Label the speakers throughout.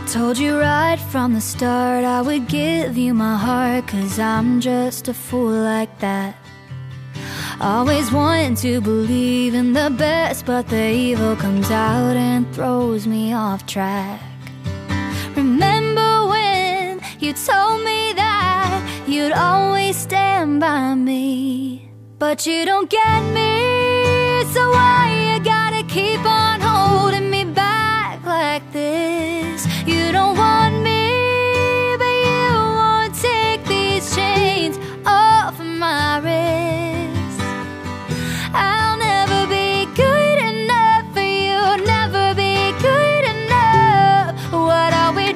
Speaker 1: Told you right from the start I would give you my heart, 'cause I'm just a fool like that. Always wanting to believe in the best, but the evil comes out and throws me off track. Remember when you told me that you'd always stand by me, but you don't get me, so why you gotta keep on holding me back like this? You don't want me, but you won't take these chains off of my wrist. I'll never be good enough for you, never be good enough. What are we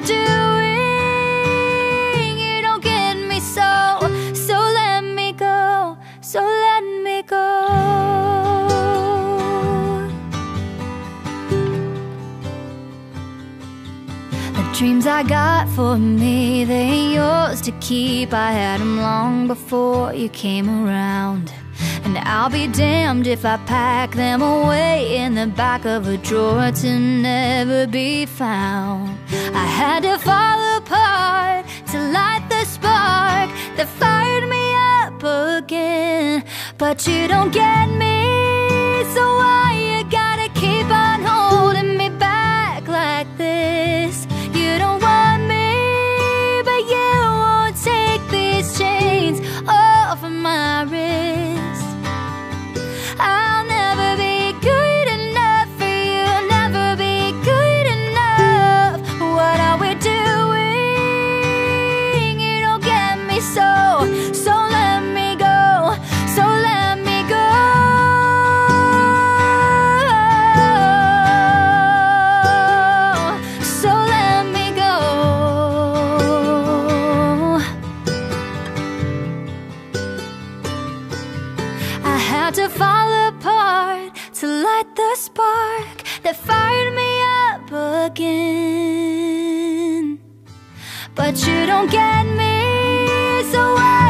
Speaker 1: doing? You don't get me, so let me go, so let me go. Dreams I got for me, they ain't yours to keep. I had them long before you came around, and I'll be damned if I pack them away in the back of a drawer to never be found. I had to fall apart to light the spark that fired me up again, but you don't get me, so why you gotta keep on holding me back like this? You don't want me, but you won't take these chains off of my wrist. I'll never be good enough for you, never be good enough. What are we doing? You don't get me, so let me go, so let me go. So let me go. I had to fall apart to light the spark that fired me up again, but you don't get me, so why